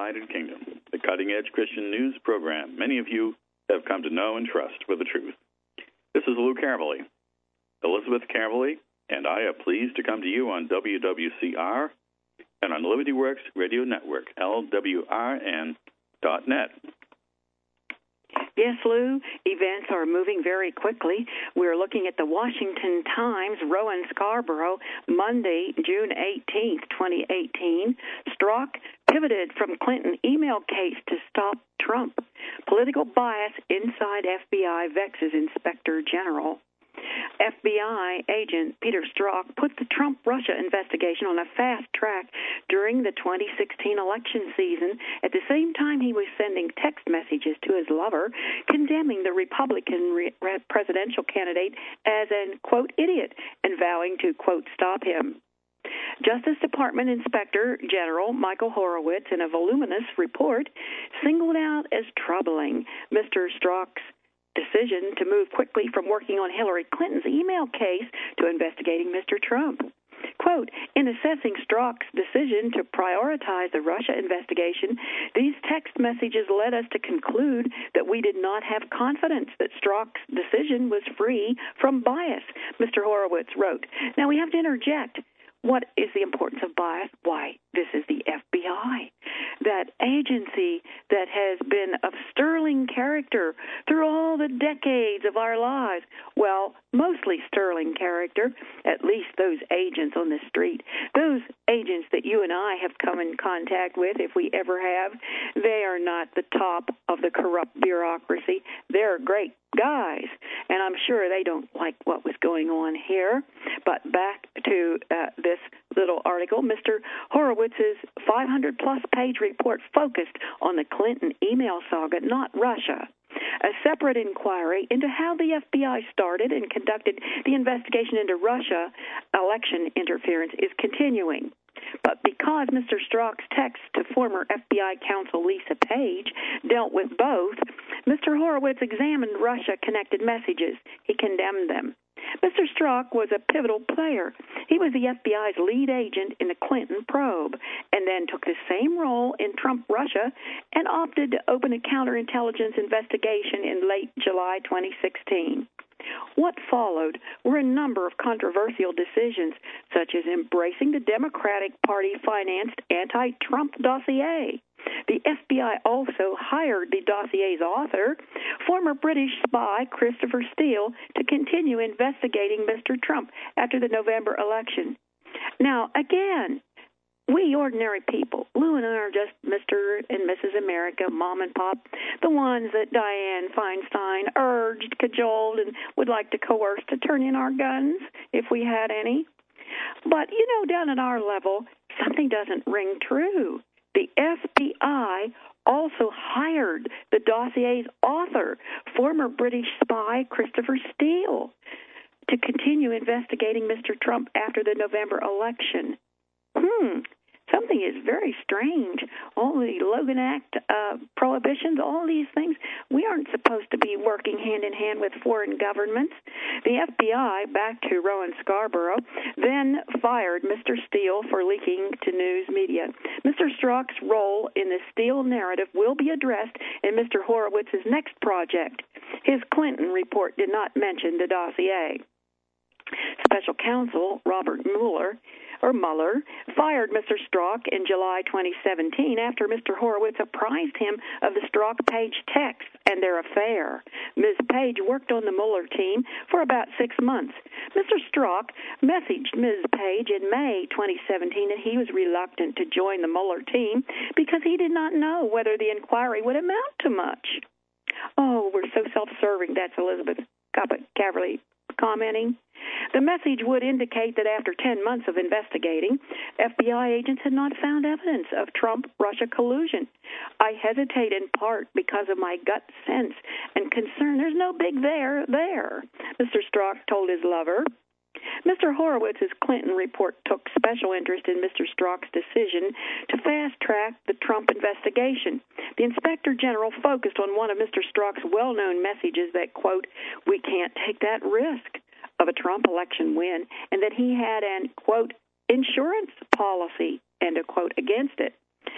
United Kingdom, the cutting-edge Christian news program many of you have come to know and trust for the truth. This is Lou Caverly. Elizabeth Caverly and I are pleased to come to you on WWCR and on Liberty Works Radio Network, LWRN.net. Yes, Lou, events are moving very quickly. We're looking at the Washington Times, Rowan Scarborough, Monday, June 18th, 2018. Strzok pivoted from Clinton email case to stop Trump. Political bias inside FBI vexes Inspector General. FBI agent Peter Strzok put the Trump-Russia investigation on a fast track during the 2016 election season. At the same time, he was sending text messages to his lover, condemning the Republican presidential candidate as an, quote, idiot, and vowing to, quote, stop him. Justice Department Inspector General Michael Horowitz, in a voluminous report, singled out as troubling Mr. Strzok's decision to move quickly from working on Hillary Clinton's email case to investigating Mr. Trump. Quote, in assessing Strzok's decision to prioritize the Russia investigation, these text messages led us to conclude that we did not have confidence that Strzok's decision was free from bias, Mr. Horowitz wrote. Now, we have to interject. What is the importance of bias? Why, this is the FBI, that agency that has been of sterling character through all the decades of our lives. Well, mostly sterling character, at least those agents on the street, those agents that you and I have come in contact with, if we ever have. They are not the top of the corrupt bureaucracy. They're great guys, and I'm sure they don't like what was going on here. But back to this little article, Mr. Horowitz's 500-plus page report focused on the Clinton email saga, not Russia. A separate inquiry into how the FBI started and conducted the investigation into Russia election interference is continuing. But because Mr. Strzok's text to former FBI counsel Lisa Page dealt with both, Mr. Horowitz examined Russia-connected messages. He condemned them. Mr. Strzok was a pivotal player. He was the FBI's lead agent in the Clinton probe and then took the same role in Trump-Russia and opted to open a counterintelligence investigation in late July 2016. What followed were a number of controversial decisions, such as embracing the Democratic Party-financed anti-Trump dossier. The FBI also hired the dossier's author, former British spy Christopher Steele, to continue investigating Mr. Trump after the November election. Now, again, we ordinary people, Lou and I are just Mr. and Mrs. America, mom and pop, the ones that Dianne Feinstein urged, cajoled, and would like to coerce to turn in our guns if we had any. But, you know, down at our level, something doesn't ring true. The FBI also hired the dossier's author, former British spy Christopher Steele, to continue investigating Mr. Trump after the November election. Something is very strange. All the Logan Act prohibitions, all these things, we aren't supposed to be working hand-in-hand with foreign governments. The FBI, back to Rowan Scarborough, then fired Mr. Steele for leaking to news media. Mr. Strzok's role in the Steele narrative will be addressed in Mr. Horowitz's next project. His Clinton report did not mention the dossier. Special counsel Robert Mueller fired Mr. Strzok in July 2017 after Mr. Horowitz apprised him of the Strzok-Page texts and their affair. Ms. Page worked on the Mueller team for about 6 months. Mr. Strzok messaged Ms. Page in May 2017 that he was reluctant to join the Mueller team because he did not know whether the inquiry would amount to much. Oh, we're so self-serving. That's Elizabeth Caverly commenting. The message would indicate that after 10 months of investigating, FBI agents had not found evidence of Trump-Russia collusion. I hesitate in part because of my gut sense and concern. There's no big there, Mr. Strzok told his lover. Mr. Horowitz's Clinton report took special interest in Mr. Strzok's decision to fast-track the Trump investigation. The Inspector General focused on one of Mr. Strzok's well-known messages that, quote, we can't take that risk of a Trump election win, and that he had an, quote, insurance policy, end of quote, against it.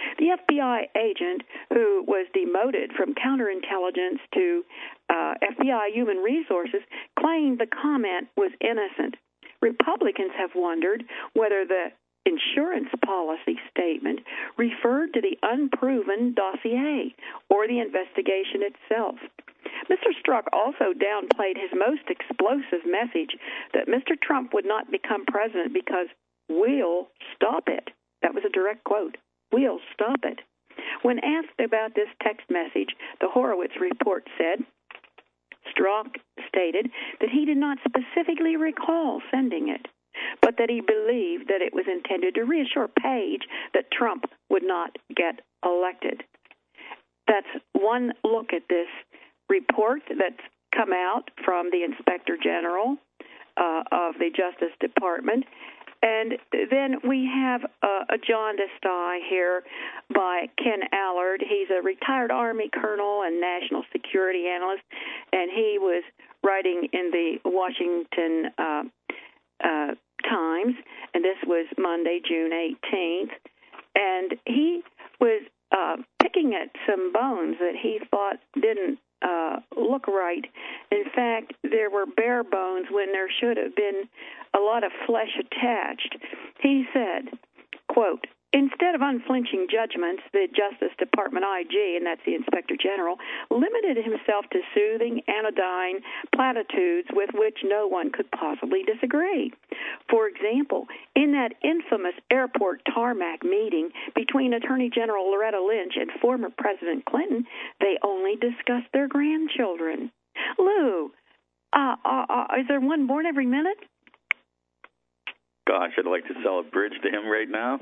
The FBI agent who was demoted from counterintelligence to FBI Human Resources claimed the comment was innocent. Republicans have wondered whether the insurance policy statement referred to the unproven dossier or the investigation itself. Mr. Strzok also downplayed his most explosive message that Mr. Trump would not become president because we'll stop it. That was a direct quote. We'll stop it. When asked about this text message, the Horowitz report said, Strzok stated that he did not specifically recall sending it, but that he believed that it was intended to reassure Page that Trump would not get elected. That's one look at this report that's come out from the Inspector General of the Justice Department. And then we have a jaundiced eye here by Ken Allard. He's a retired Army colonel and national security analyst, and he was writing in the Washington Times, and this was Monday, June 18th, and he was picking at some bones that he thought didn't look right. In fact, there were bare bones when there should have been a lot of flesh attached. He said, quote, instead of unflinching judgments, the Justice Department IG, and that's the Inspector General, limited himself to soothing, anodyne platitudes with which no one could possibly disagree. For example, in that infamous airport tarmac meeting between Attorney General Loretta Lynch and former President Clinton, they only discussed their grandchildren. Lou, is there one born every minute? Gosh, I'd like to sell a bridge to him right now.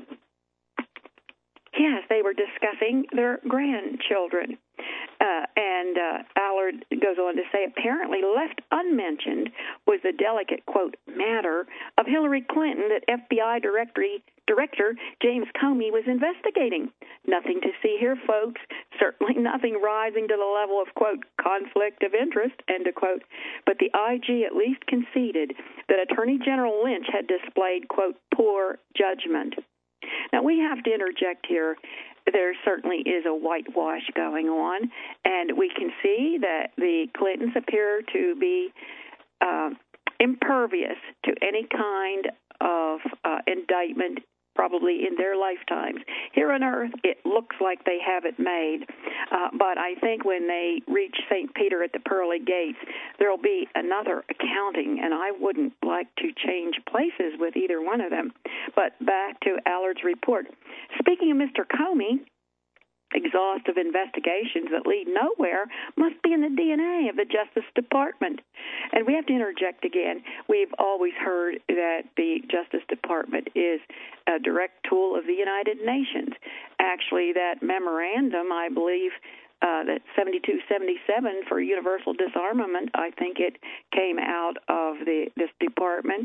Yes, they were discussing their grandchildren. And Allard goes on to say, apparently left unmentioned was the delicate, quote, matter of Hillary Clinton that FBI Director James Comey was investigating. Nothing to see here, folks. Certainly nothing rising to the level of, quote, conflict of interest, end of quote. But the IG at least conceded that Attorney General Lynch had displayed, quote, poor judgment. Now, we have to interject here. There certainly is a whitewash going on, and we can see that the Clintons appear to be impervious to any kind of indictment, probably in their lifetimes. Here on Earth, it looks like they have it made, but I think when they reach St. Peter at the pearly gates, there will be another accounting, and I wouldn't like to change places with either one of them. But back to Allard's report. Speaking of Mr. Comey, exhaustive investigations that lead nowhere must be in the DNA of the Justice Department. And we have to interject again. We've always heard that the Justice Department is a direct tool of the United Nations. Actually, that memorandum, I believe, that 7277 for universal disarmament, I think it came out of this department.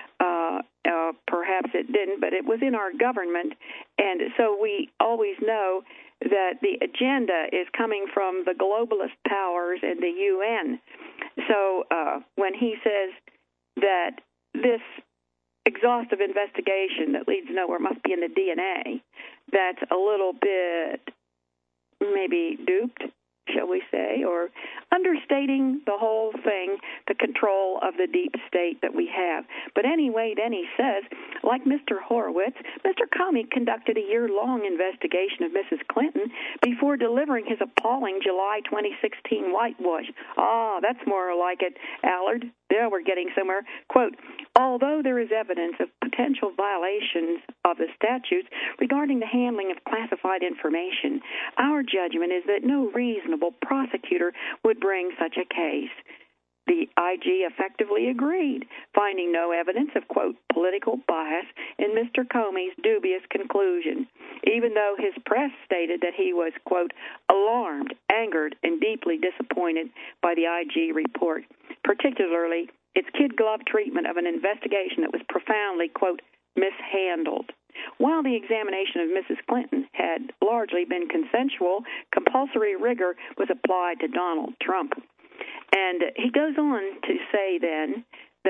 Perhaps it didn't, but it was in our government. And so we always know that the agenda is coming from the globalist powers and the UN. So when he says that this exhaustive investigation that leads nowhere must be in the DNA, that's a little bit maybe duped, shall we say, or understating the whole thing, the control of the deep state that we have. But anyway, then he says, like Mr. Horowitz, Mr. Comey conducted a year-long investigation of Mrs. Clinton before delivering his appalling July 2016 whitewash. That's more like it, Allard. There we're getting somewhere. Quote, although there is evidence of potential violations of the statutes regarding the handling of classified information, our judgment is that no reasonable prosecutor would bring such a case. The IG effectively agreed, finding no evidence of, quote, political bias in Mr. Comey's dubious conclusion, even though his press stated that he was, quote, alarmed, angered, and deeply disappointed by the IG report, particularly its kid-glove treatment of an investigation that was profoundly, quote, mishandled. While the examination of Mrs. Clinton had largely been consensual, compulsory rigor was applied to Donald Trump. And he goes on to say then that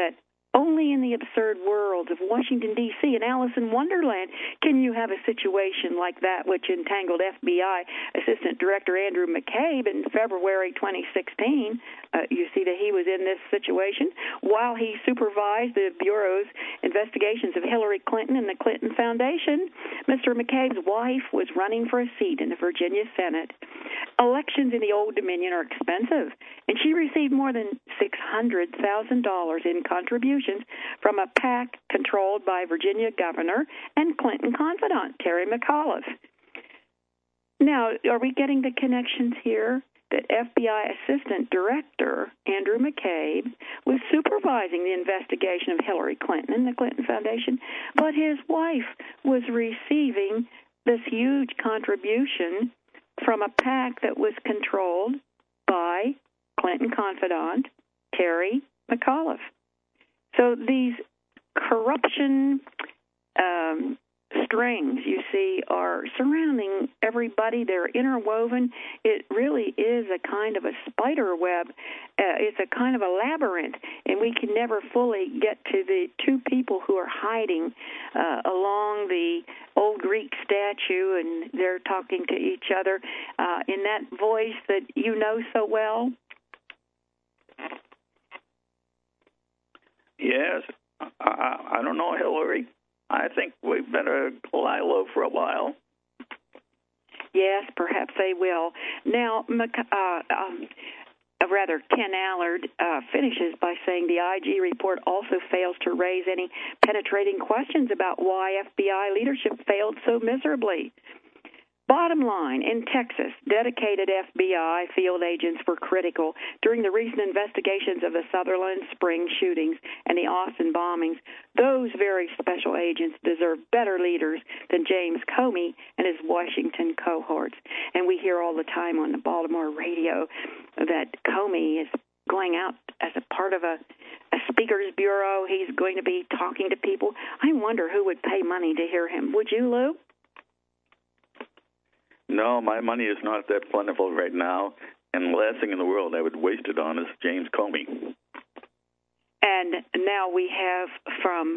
Only in the absurd worlds of Washington, D.C. and Alice in Wonderland can you have a situation like that which entangled FBI Assistant Director Andrew McCabe in February 2016. You see that he was in this situation while he supervised the Bureau's investigations of Hillary Clinton and the Clinton Foundation. Mr. McCabe's wife was running for a seat in the Virginia Senate. Elections in the Old Dominion are expensive, and she received more than $600,000 in contributions from a PAC controlled by Virginia Governor and Clinton confidant Terry McAuliffe. Now, are we getting the connections here? That FBI Assistant Director Andrew McCabe was supervising the investigation of Hillary Clinton and the Clinton Foundation, but his wife was receiving this huge contribution from a PAC that was controlled by Clinton confidant Terry McAuliffe. So these corruption strings, you see, are surrounding everybody. They're interwoven. It really is a kind of a spider web. It's a kind of a labyrinth, and we can never fully get to the two people who are hiding along the old Greek statue, and they're talking to each other in that voice that you know so well. Yes. I don't know, Hillary. I think we better lie low for a while. Yes, perhaps they will. Now, Ken Allard finishes by saying the IG report also fails to raise any penetrating questions about why FBI leadership failed so miserably. Bottom line, in Texas, dedicated FBI field agents were critical during the recent investigations of the Sutherland Springs shootings and the Austin bombings. Those very special agents deserve better leaders than James Comey and his Washington cohorts. And we hear all the time on the Baltimore radio that Comey is going out as a part of a speaker's bureau. He's going to be talking to people. I wonder who would pay money to hear him. Would you, Lou? No, my money is not that plentiful right now, and the last thing in the world I would waste it on is James Comey. And now we have from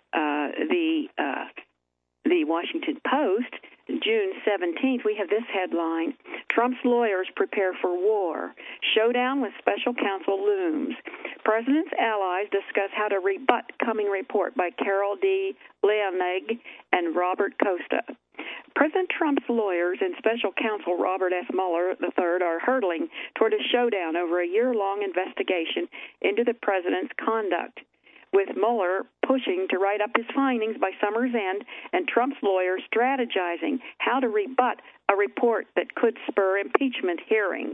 the Washington Post, June 17th, we have this headline: Trump's lawyers prepare for war. Showdown with special counsel looms. President's allies discuss how to rebut coming report by Carol D. Leonnig and Robert Costa. President Trump's lawyers and special counsel Robert S. Mueller III are hurtling toward a showdown over a year-long investigation into the president's conduct, with Mueller pushing to write up his findings by summer's end and Trump's lawyers strategizing how to rebut a report that could spur impeachment hearings.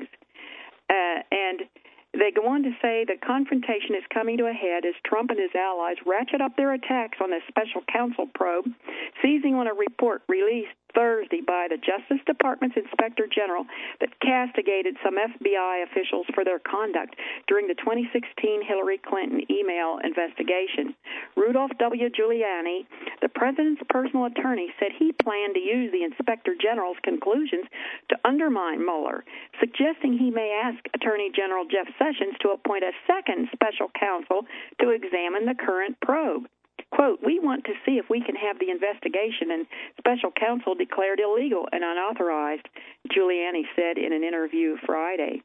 And they go on to say the confrontation is coming to a head as Trump and his allies ratchet up their attacks on the special counsel probe, seizing on a report released Thursday by the Justice Department's Inspector General that castigated some FBI officials for their conduct during the 2016 Hillary Clinton email investigation. Rudolph W. Giuliani, the president's personal attorney, said he planned to use the Inspector General's conclusions to undermine Mueller, suggesting he may ask Attorney General Jeff Sessions to appoint a second special counsel to examine the current probe. Quote, we want to see if we can have the investigation and special counsel declared illegal and unauthorized, Giuliani said in an interview Friday.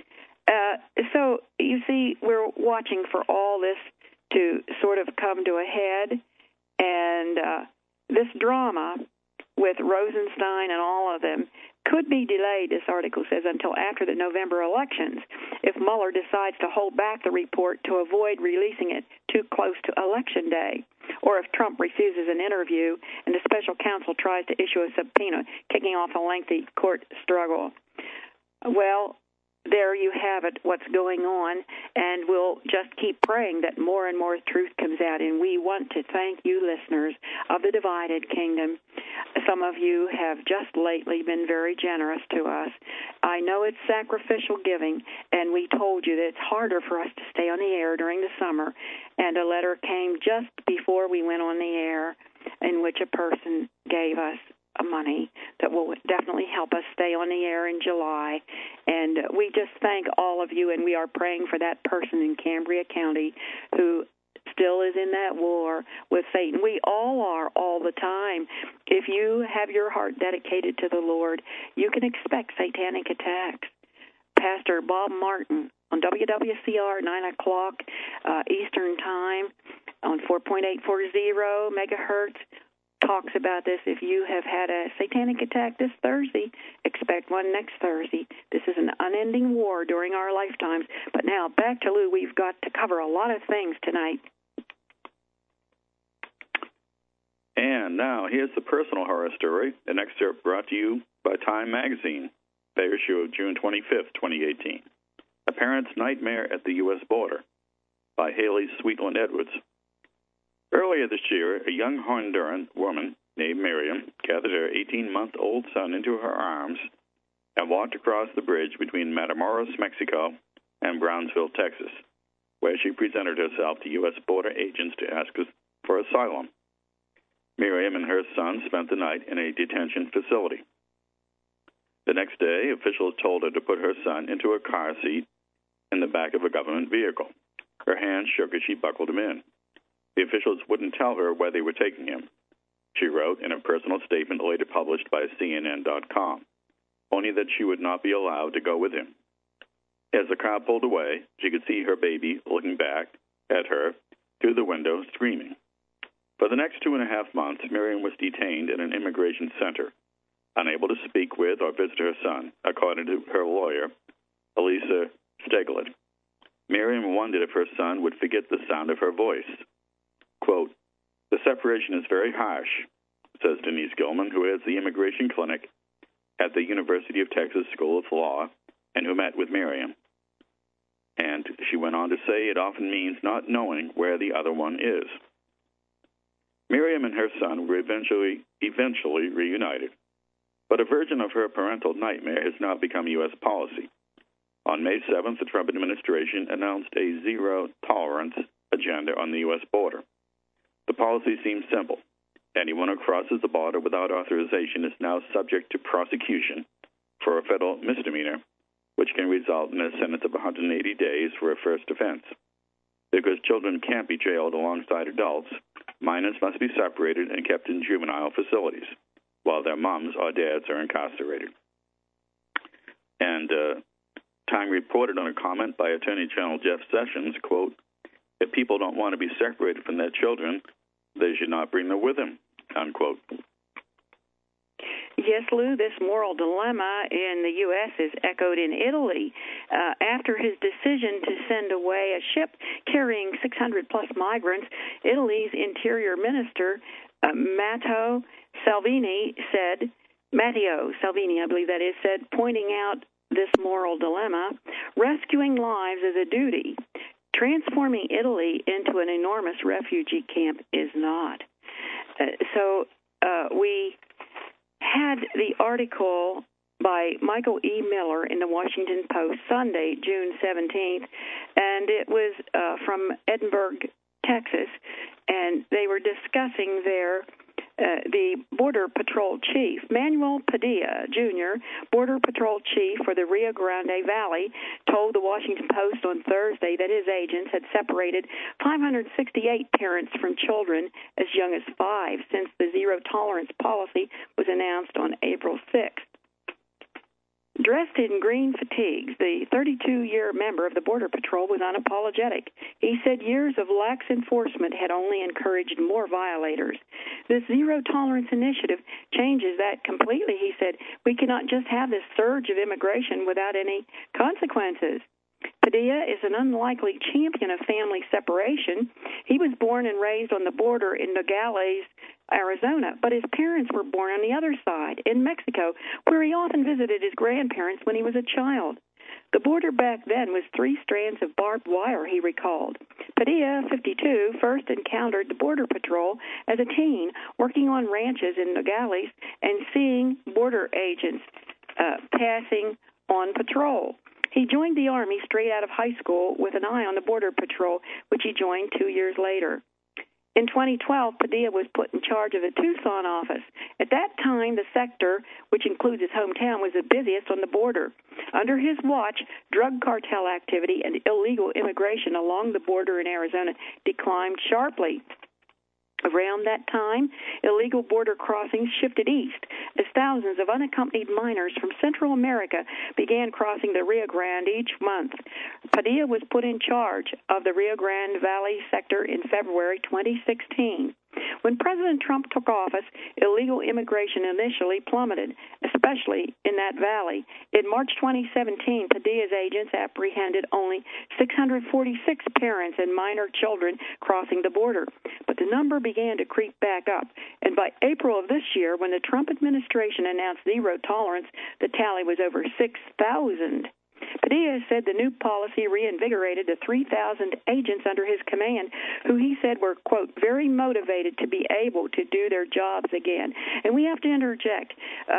So, you see, we're watching for all this to sort of come to a head, and this drama with Rosenstein and all of them could be delayed, this article says, until after the November elections if Mueller decides to hold back the report to avoid releasing it too close to Election Day, or if Trump refuses an interview and the special counsel tries to issue a subpoena, kicking off a lengthy court struggle. Well, there you have it, what's going on, and we'll just keep praying that more and more truth comes out. And we want to thank you, listeners of the Divided Kingdom. Some of you have just lately been very generous to us. I know it's sacrificial giving, and we told you that it's harder for us to stay on the air during the summer, and a letter came just before we went on the air in which a person gave us money that will definitely help us stay on the air in July. And we just thank all of you, and we are praying for that person in Cambria County who still is in that war with Satan. We all are all the time. If you have your heart dedicated to the Lord, you can expect satanic attacks. Pastor Bob Martin on WWCR, 9 o'clock Eastern Time on 4.840 megahertz, talks about this. If you have had a satanic attack this Thursday, expect one next Thursday. This is an unending war during our lifetimes. But now, back to Lou. We've got to cover a lot of things tonight. And now, here's the personal horror story, an excerpt brought to you by Time Magazine, the issue of June 25th, 2018. A Parent's Nightmare at the U.S. Border by Haley Sweetland Edwards. Earlier this year, a young Honduran woman named Miriam gathered her 18-month-old son into her arms and walked across the bridge between Matamoros, Mexico, and Brownsville, Texas, where she presented herself to U.S. border agents to ask for asylum. Miriam and her son spent the night in a detention facility. The next day, officials told her to put her son into a car seat in the back of a government vehicle. Her hands shook as she buckled him in. The officials wouldn't tell her where they were taking him. She wrote in a personal statement later published by CNN.com, only that she would not be allowed to go with him. As the car pulled away, she could see her baby looking back at her through the window, screaming. For the next 2.5 months, Miriam was detained in an immigration center, unable to speak with or visit her son, according to her lawyer, Elisa Steglet. Miriam wondered if her son would forget the sound of her voice. Quote, "The separation is very harsh," says Denise Gilman, who heads the immigration clinic at the University of Texas School of Law and who met with Miriam. And she went on to say it often means not knowing where the other one is. Miriam and her son were eventually reunited, but a version of her parental nightmare has now become U.S. policy. On May 7th, the Trump administration announced a zero-tolerance agenda on the U.S. border. The policy seems simple. Anyone who crosses the border without authorization is now subject to prosecution for a federal misdemeanor, which can result in a sentence of 180 days for a first offense. Because children can't be jailed alongside adults, minors must be separated and kept in juvenile facilities, while their moms or dads are incarcerated. And Time reported on a comment by Attorney General Jeff Sessions, quote, "If people don't want to be separated from their children, they should not bring them with them," unquote. Yes, Lou, this moral dilemma in the U.S. is echoed in Italy. After his decision to send away a ship carrying 600-plus migrants, Italy's Interior Minister, Matteo Salvini, I believe that is, said, pointing out this moral dilemma, rescuing lives is a duty. Transforming Italy into an enormous refugee camp is not. So we had the article by Michael E. Miller in the Washington Post Sunday, June 17th, and it was from Edinburgh, Texas, and they were discussing there the Border Patrol Chief, Manuel Padilla, Jr., Border Patrol Chief for the Rio Grande Valley, told the Washington Post on Thursday that his agents had separated 568 parents from children as young as 5 since the zero-tolerance policy was announced on April 6th. Dressed in green fatigues, the 32-year member of the Border Patrol was unapologetic. He said years of lax enforcement had only encouraged more violators. This zero-tolerance initiative changes that completely, he said. We cannot just have this surge of immigration without any consequences. Padilla is an unlikely champion of family separation. He was born and raised on the border in Nogales, Arizona, but his parents were born on the other side, in Mexico, where he often visited his grandparents when he was a child. The border back then was 3 strands of barbed wire, he recalled. Padilla, 52, first encountered the Border Patrol as a teen, working on ranches in Nogales and seeing border agents passing on patrol. He joined the Army straight out of high school with an eye on the Border Patrol, which he joined 2 years later. In 2012, Padilla was put in charge of the Tucson office. At that time, the sector, which includes his hometown, was the busiest on the border. Under his watch, drug cartel activity and illegal immigration along the border in Arizona declined sharply. Around that time, illegal border crossings shifted east as thousands of unaccompanied minors from Central America began crossing the Rio Grande each month. Padilla was put in charge of the Rio Grande Valley sector in February 2016. When President Trump took office, illegal immigration initially plummeted, especially in that valley. In March 2017, Padilla's agents apprehended only 646 parents and minor children crossing the border. But the number began to creep back up. And by April of this year, when the Trump administration announced zero tolerance, the tally was over 6,000. Padilla said the new policy reinvigorated the 3,000 agents under his command, who he said were, quote, very motivated to be able to do their jobs again. And we have to interject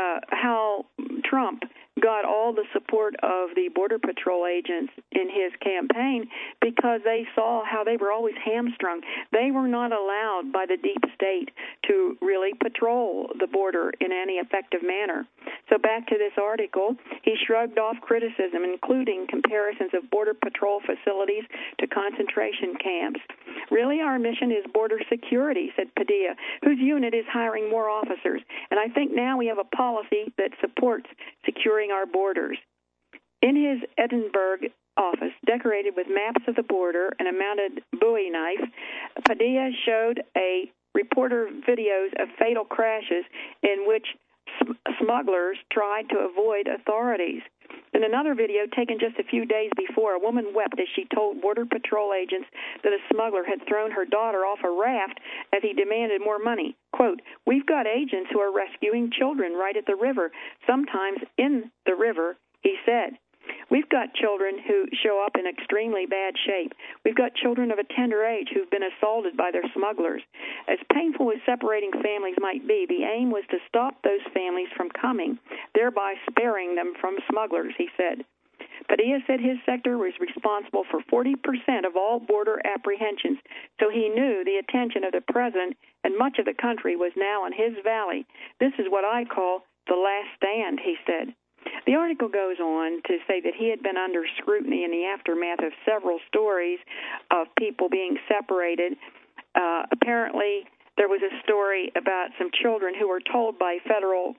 how Trump got all the support of the Border Patrol agents in his campaign because they saw how they were always hamstrung. They were not allowed by the deep state to really patrol the border in any effective manner. So back to this article, he shrugged off criticism, including comparisons of Border Patrol facilities to concentration camps. Really, our mission is border security, said Padilla, whose unit is hiring more officers. And I think now we have a policy that supports securing our borders. In his Edinburgh office, decorated with maps of the border and a mounted Bowie knife, Padilla showed a reporter videos of fatal crashes in which smugglers tried to avoid authorities. In another video taken just a few days before, a woman wept as she told Border Patrol agents that a smuggler had thrown her daughter off a raft as he demanded more money. Quote, we've got agents who are rescuing children right at the river, sometimes in the river, he said. We've got children who show up in extremely bad shape. We've got children of a tender age who've been assaulted by their smugglers. As painful as separating families might be, the aim was to stop those families from coming, thereby sparing them from smugglers, he said. Padilla said his sector was responsible for 40% of all border apprehensions, so he knew the attention of the president and much of the country was now in his valley. This is what I call the last stand, he said. The article goes on to say that he had been under scrutiny in the aftermath of several stories of people being separated. Apparently, there was a story about some children who were told by federal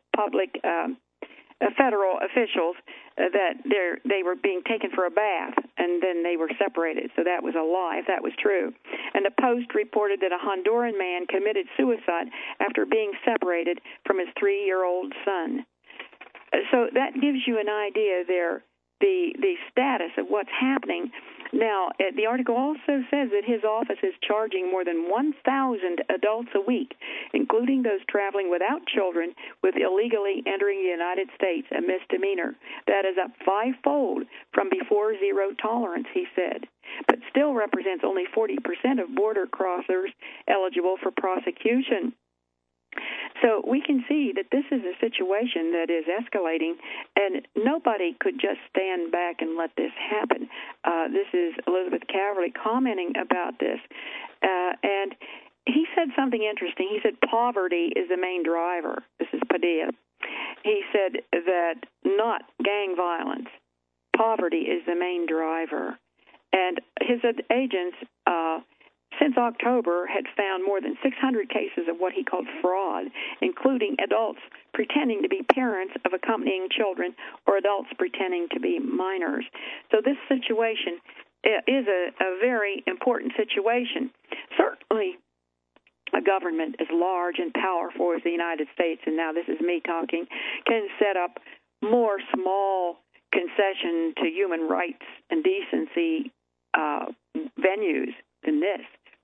officials that they were being taken for a bath, and then they were separated. So that was a lie, if that was true. And the Post reported that a Honduran man committed suicide after being separated from his 3-year-old son. So that gives you an idea there, the status of what's happening. Now, the article also says that his office is charging more than 1,000 adults a week, including those traveling without children, with illegally entering the United States, a misdemeanor. That is up 5-fold from before zero tolerance, he said, but still represents only 40% of border crossers eligible for prosecution. So we can see that this is a situation that is escalating, and nobody could just stand back and let this happen. This is Elizabeth Caverly commenting about this, and he said something interesting. He said poverty is the main driver. This is Padilla. He said that not gang violence. Poverty is the main driver. And his agents since October, had found more than 600 cases of what he called fraud, including adults pretending to be parents of accompanying children or adults pretending to be minors. So this situation is a very important situation. Certainly, a government as large and powerful as the United States, and now this is me talking, can set up more small concession to human rights and decency venues than this.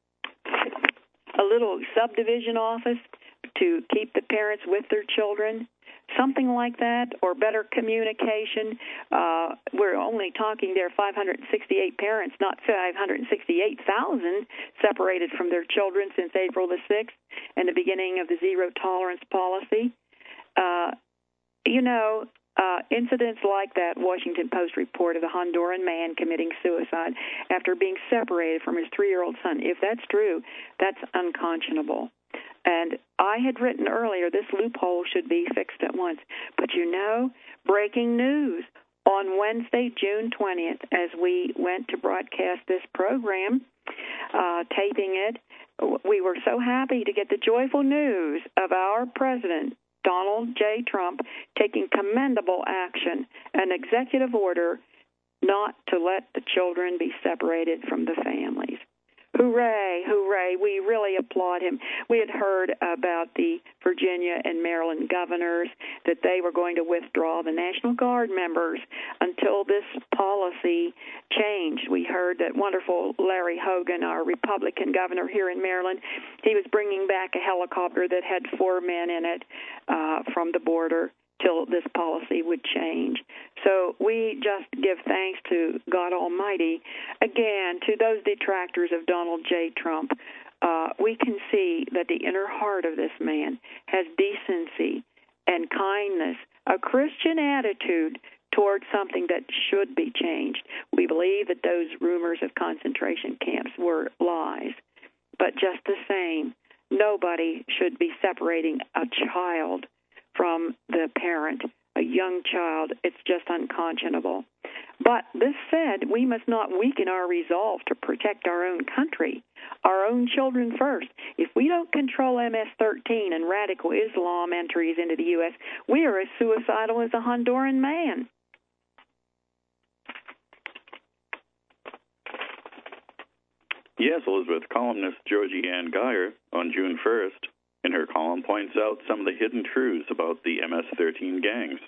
A little subdivision office to keep the parents with their children, something like that, or better communication. We're only talking there 568 parents, not 568,000 separated from their children since April the 6th and the beginning of the zero tolerance policy. Incidents like that Washington Post report of the Honduran man committing suicide after being separated from his 3-year-old son, if that's true, that's unconscionable. And I had written earlier this loophole should be fixed at once. But breaking news. On Wednesday, June 20th, as we went to broadcast this program, taping it, we were so happy to get the joyful news of our president, Donald J. Trump, taking commendable action, an executive order not to let the children be separated from the families. Hooray, hooray. We really applaud him. We had heard about the Virginia and Maryland governors, that they were going to withdraw the National Guard members until this policy changed. We heard that wonderful Larry Hogan, our Republican governor here in Maryland, he was bringing back a helicopter that had 4 men in it from the border till this policy would change. So we just give thanks to God Almighty. Again, to those detractors of Donald J. Trump, we can see that the inner heart of this man has decency and kindness, a Christian attitude toward something that should be changed. We believe that those rumors of concentration camps were lies. But just the same, nobody should be separating a child from the parent, a young child. It's just unconscionable. But this said, we must not weaken our resolve to protect our own country, our own children first. If we don't control MS-13 and radical Islam entries into the U.S., we are as suicidal as a Honduran man. Yes, Elizabeth, columnist Georgie Ann Geyer on June 1st in her column points out some of the hidden truths about the MS-13 gangs.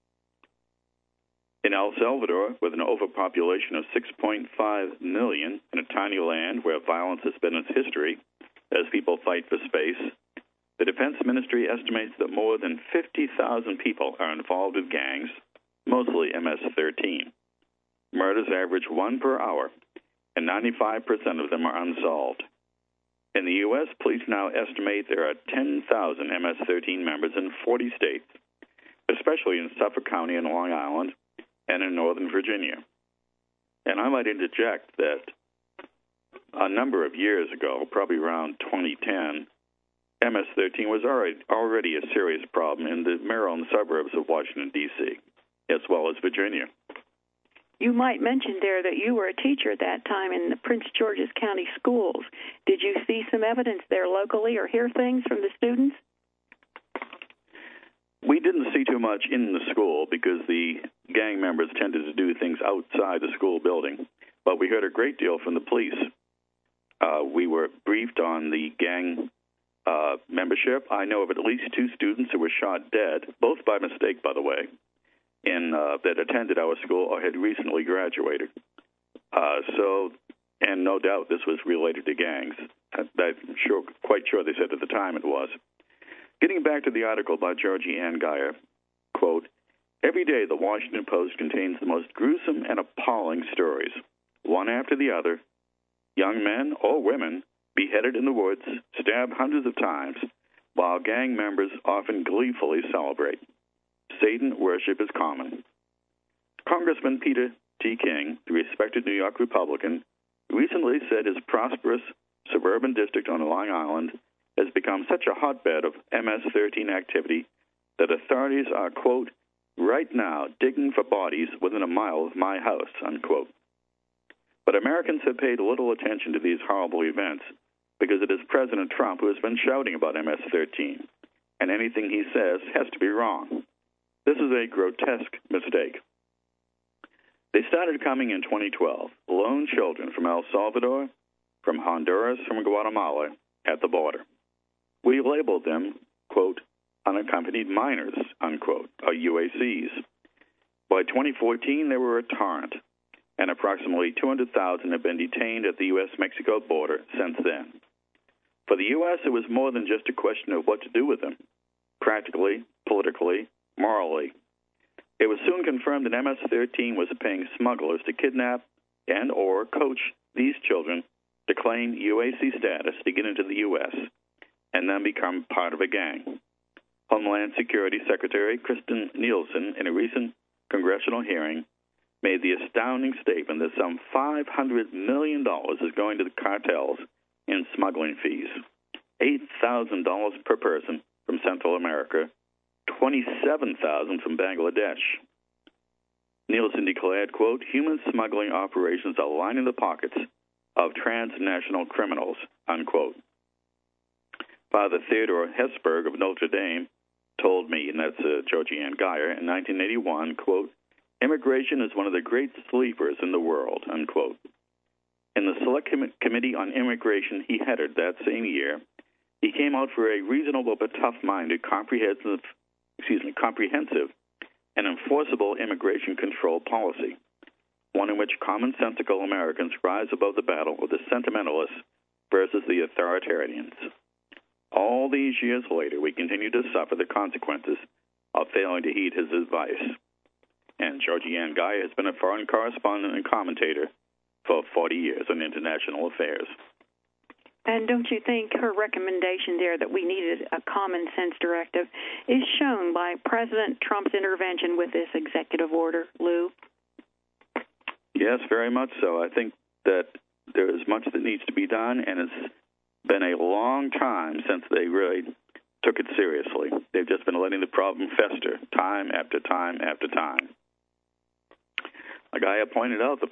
In El Salvador, with an overpopulation of 6.5 million in a tiny land where violence has been its history as people fight for space, the Defense Ministry estimates that more than 50,000 people are involved with gangs, mostly MS-13. Murders average 1 per hour, and 95% of them are unsolved. In the U.S., police now estimate there are 10,000 MS-13 members in 40 states, especially in Suffolk County and Long Island and in Northern Virginia. And I might interject that a number of years ago, probably around 2010, MS-13 was already a serious problem in the Maryland suburbs of Washington, D.C., as well as Virginia. You might mention there that you were a teacher at that time in the Prince George's County schools. Did you see some evidence there locally or hear things from the students? We didn't see too much in the school because the gang members tended to do things outside the school building. But we heard a great deal from the police. We were briefed on the gang membership. I know of at least 2 students who were shot dead, both by mistake, by the way, that attended our school or had recently graduated. And no doubt this was related to gangs. I'm quite sure they said at the time it was. Getting back to the article by Georgie Ann Geyer, quote, "Every day the Washington Post contains the most gruesome and appalling stories, one after the other. Young men or women beheaded in the woods, stabbed hundreds of times, while gang members often gleefully celebrate. Satan worship is common." Congressman Peter T. King, the respected New York Republican, recently said his prosperous suburban district on Long Island has become such a hotbed of MS-13 activity that authorities are, quote, "right now digging for bodies within a mile of my house," unquote. But Americans have paid little attention to these horrible events because it is President Trump who has been shouting about MS-13, and anything he says has to be wrong. This is a grotesque mistake. They started coming in 2012, lone children from El Salvador, from Honduras, from Guatemala, at the border. We labeled them, quote, unaccompanied minors, unquote, or UACs. By 2014, they were a torrent, and approximately 200,000 have been detained at the U.S.-Mexico border since then. For the U.S., it was more than just a question of what to do with them, practically, politically, morally. It was soon confirmed that MS-13 was paying smugglers to kidnap and or coach these children to claim UAC status to get into the U.S. and then become part of a gang. Homeland Security Secretary Kristen Nielsen, in a recent congressional hearing, made the astounding statement that some $500 million is going to the cartels in smuggling fees, $8,000 per person from Central America, $27,000 from Bangladesh. Nielsen declared, quote, human smuggling operations are lining the pockets of transnational criminals, unquote. Father Theodore Hesburgh of Notre Dame told me, and that's Georgianne Geyer, in 1981, quote, immigration is one of the great sleepers in the world, unquote. In the Select Committee on Immigration he headed that same year, he came out for a reasonable but tough-minded, comprehensive and enforceable immigration control policy, one in which commonsensical Americans rise above the battle of the sentimentalists versus the authoritarians. All these years later, we continue to suffer the consequences of failing to heed his advice. And Georgianne Geyer has been a foreign correspondent and commentator for 40 years on international affairs. And don't you think her recommendation there that we needed a common sense directive is shown by President Trump's intervention with this executive order, Lou? Yes, very much so. I think that there is much that needs to be done, and it's been a long time since they really took it seriously. They've just been letting the problem fester time after time after time. A guy pointed out the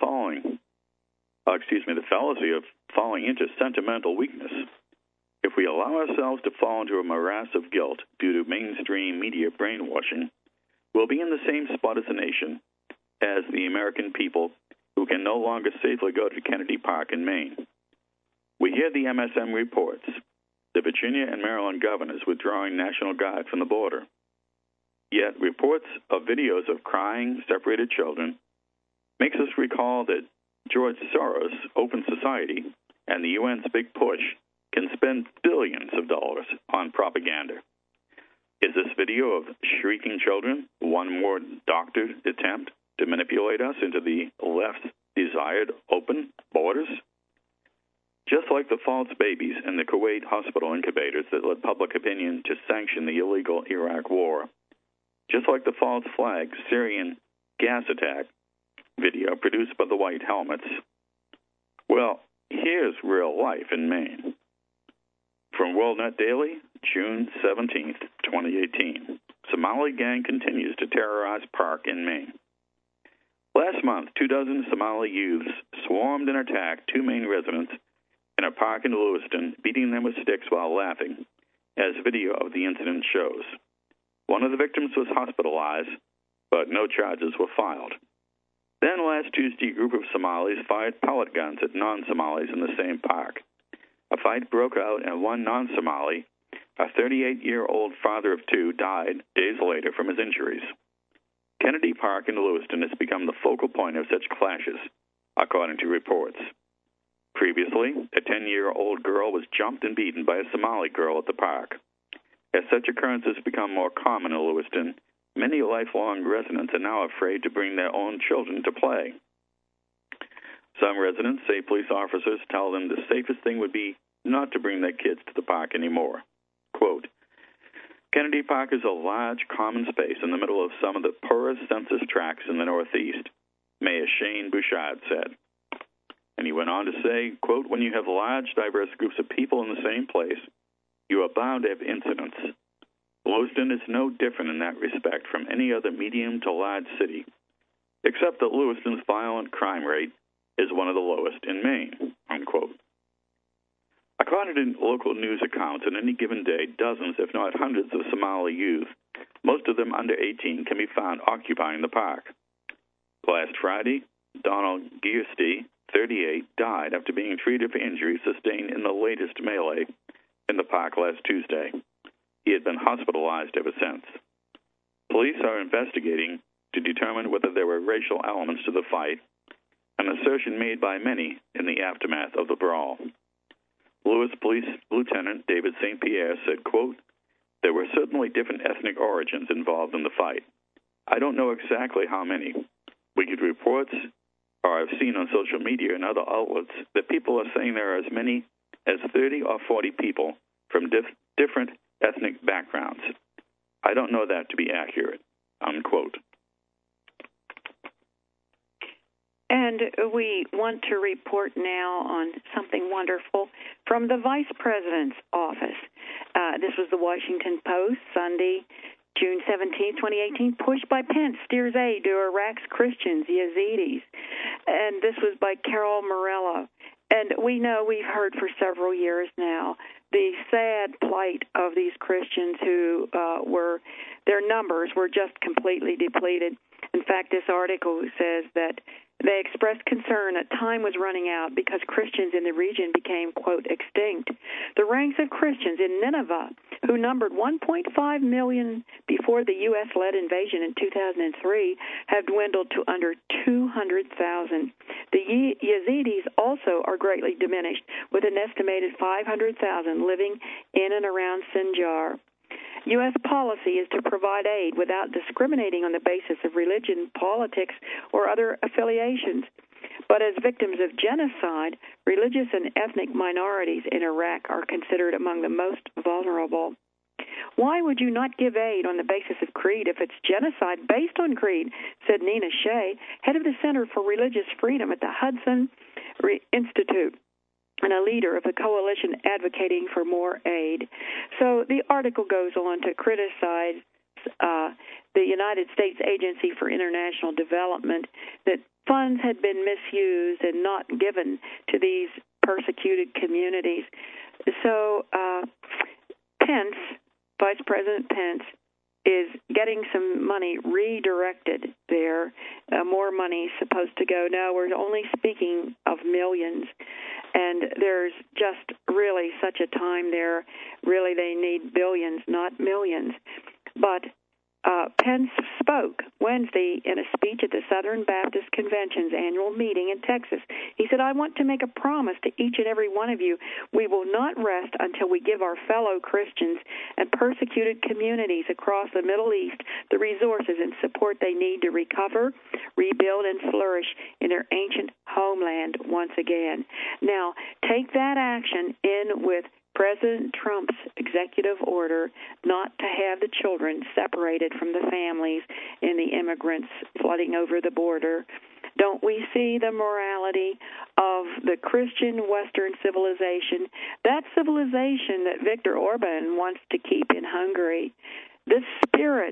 fallacy of falling into sentimental weakness. If we allow ourselves to fall into a morass of guilt due to mainstream media brainwashing, we'll be in the same spot as the nation as the American people who can no longer safely go to Kennedy Park in Maine. We hear the MSM reports, the Virginia and Maryland governors withdrawing National Guard from the border. Yet reports of videos of crying, separated children makes us recall that George Soros' Open Society and the UN's Big Push can spend billions of dollars on propaganda. Is this video of shrieking children one more doctored attempt to manipulate us into the left's desired open borders? Just like the false babies in the Kuwait hospital incubators that led public opinion to sanction the illegal Iraq war, just like the false flag Syrian gas attack video produced by the White Helmets, well, here's real life in Maine. From WorldNet Daily, June 17th, 2018. Somali gang continues to terrorize park in Maine. Last month, 24 Somali youths swarmed and attacked two Maine residents in a park in Lewiston, beating them with sticks while laughing, as video of the incident shows. One of the victims was hospitalized, but no charges were filed. Then last Tuesday, a group of Somalis fired pellet guns at non-Somalis in the same park. A fight broke out, and one non-Somali, a 38-year-old father of two, died days later from his injuries. Kennedy Park in Lewiston has become the focal point of such clashes, according to reports. Previously, a 10-year-old girl was jumped and beaten by a Somali girl at the park. As such occurrences become more common in Lewiston, many lifelong residents are now afraid to bring their own children to play. Some residents say police officers tell them the safest thing would be not to bring their kids to the park anymore. Quote, Kennedy Park is a large common space in the middle of some of the poorest census tracts in the Northeast, Mayor Shane Bouchard said. And he went on to say, quote, when you have large, diverse groups of people in the same place, you are bound to have incidents. Lewiston is no different in that respect from any other medium to large city, except that Lewiston's violent crime rate is one of the lowest in Maine, unquote. According to local news accounts, on any given day, dozens, if not hundreds, of Somali youth, most of them under 18, can be found occupying the park. Last Friday, Donald Giusti, 38, died after being treated for injuries sustained in the latest melee in the park last Tuesday. He had been hospitalized ever since. Police are investigating to determine whether there were racial elements to the fight, an assertion made by many in the aftermath of the brawl. Lewis Police Lieutenant David St. Pierre said, quote, there were certainly different ethnic origins involved in the fight. I don't know exactly how many. We get reports, or I've seen on social media and other outlets, that people are saying there are as many as 30 or 40 people from different ethnic backgrounds. I don't know that to be accurate, unquote. And we want to report now on something wonderful from the Vice President's office. This was the Washington Post, Sunday, June 17, 2018. Pushed by Pence, steers aid to Iraq's Christians, Yazidis. And this was by Carol Morello. And we know, we've heard for several years now, the sad plight of these Christians who their numbers were just completely depleted. In fact, this article says that they expressed concern that time was running out because Christians in the region became, quote, extinct. The ranks of Christians in Nineveh, who numbered 1.5 million before the U.S.-led invasion in 2003, have dwindled to under 200,000. The Yazidis also are greatly diminished, with an estimated 500,000 living in and around Sinjar. U.S. policy is to provide aid without discriminating on the basis of religion, politics, or other affiliations. But as victims of genocide, religious and ethnic minorities in Iraq are considered among the most vulnerable. Why would you not give aid on the basis of creed if it's genocide based on creed, said Nina Shea, head of the Center for Religious Freedom at the Hudson Institute, and a leader of the coalition advocating for more aid. So the article goes on to criticize the United States Agency for International Development, that funds had been misused and not given to these persecuted communities. So Pence, Vice President Pence, is getting some money redirected there. More money is supposed to go. Now we're only speaking of millions. And there's just really such a time there. Really, they need billions, not millions. But Pence spoke Wednesday in a speech at the Southern Baptist Convention's annual meeting in Texas. He said, I want to make a promise to each and every one of you. We will not rest until we give our fellow Christians and persecuted communities across the Middle East the resources and support they need to recover, rebuild, and flourish in their ancient homeland once again. Now, take that action in with President Trump's executive order not to have the children separated from the families in the immigrants flooding over the border. Don't we see the morality of the Christian Western civilization, that civilization that Viktor Orban wants to keep in Hungary? This spirit,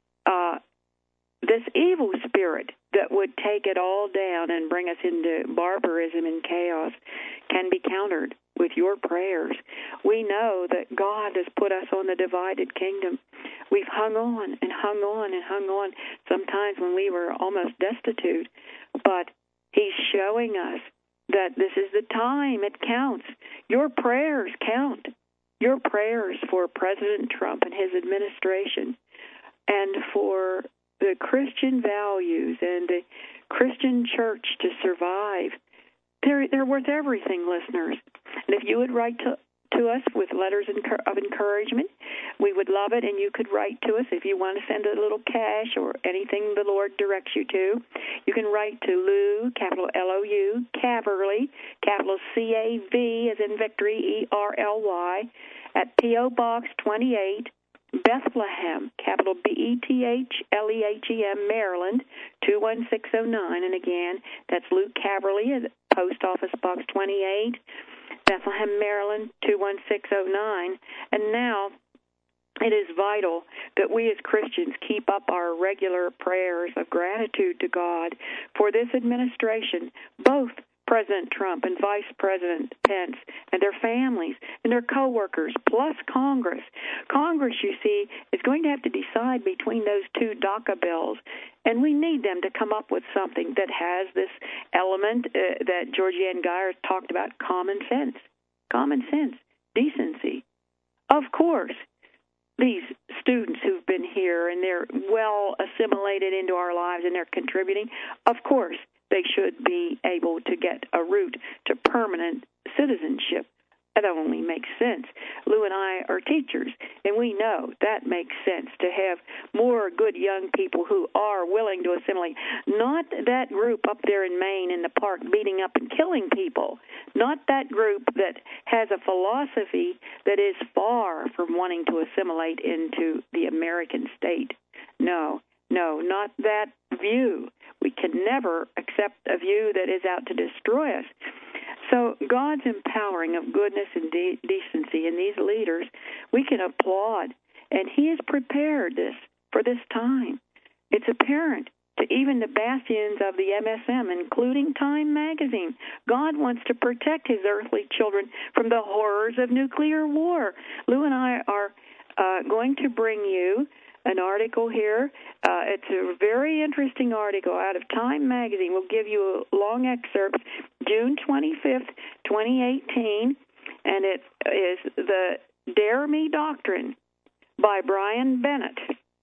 this evil spirit that would take it all down and bring us into barbarism and chaos can be countered with your prayers. We know that God has put us on the divided kingdom. We've hung on and hung on and hung on, sometimes when we were almost destitute. But He's showing us that this is the time. It counts. Your prayers count. Your prayers for President Trump and his administration, and for the Christian values and the Christian church to survive, they're worth everything, listeners. And if you would write to us with letters of encouragement, we would love it. And you could write to us if you want to send a little cash or anything the Lord directs you to. You can write to Lou, capital L-O-U, Caverly, capital C-A-V as in victory, E-R-L-Y, at P.O. Box 28, Bethlehem, capital B-E-T-H-L-E-H-E-M, Maryland, 21609. And again, that's Luke Caverly at Post Office Box 28, Bethlehem, Maryland, 21609. And now it is vital that we as Christians keep up our regular prayers of gratitude to God for this administration, both President Trump and Vice President Pence and their families and their co-workers, plus Congress. Congress, you see, is going to have to decide between those two DACA bills, and we need them to come up with something that has this element that Georgianne Geyer talked about, common sense, decency. Of course, these students who've been here and they're well assimilated into our lives and they're contributing, of course, they should be able to get a route to permanent citizenship. That only makes sense. Lou and I are teachers, and we know that makes sense to have more good young people who are willing to assimilate. Not that group up there in Maine in the park beating up and killing people. Not that group that has a philosophy that is far from wanting to assimilate into the American state. No, not that view. We can never accept a view that is out to destroy us. So God's empowering of goodness and decency in these leaders, we can applaud. And He has prepared this for this time. It's apparent to even the bastions of the MSM, including Time magazine. God wants to protect His earthly children from the horrors of nuclear war. Lou and I are going to bring you an article here. It's a very interesting article out of Time magazine. We'll give you a long excerpt, June 25th, 2018, and it is the Dare Me Doctrine by Brian Bennett.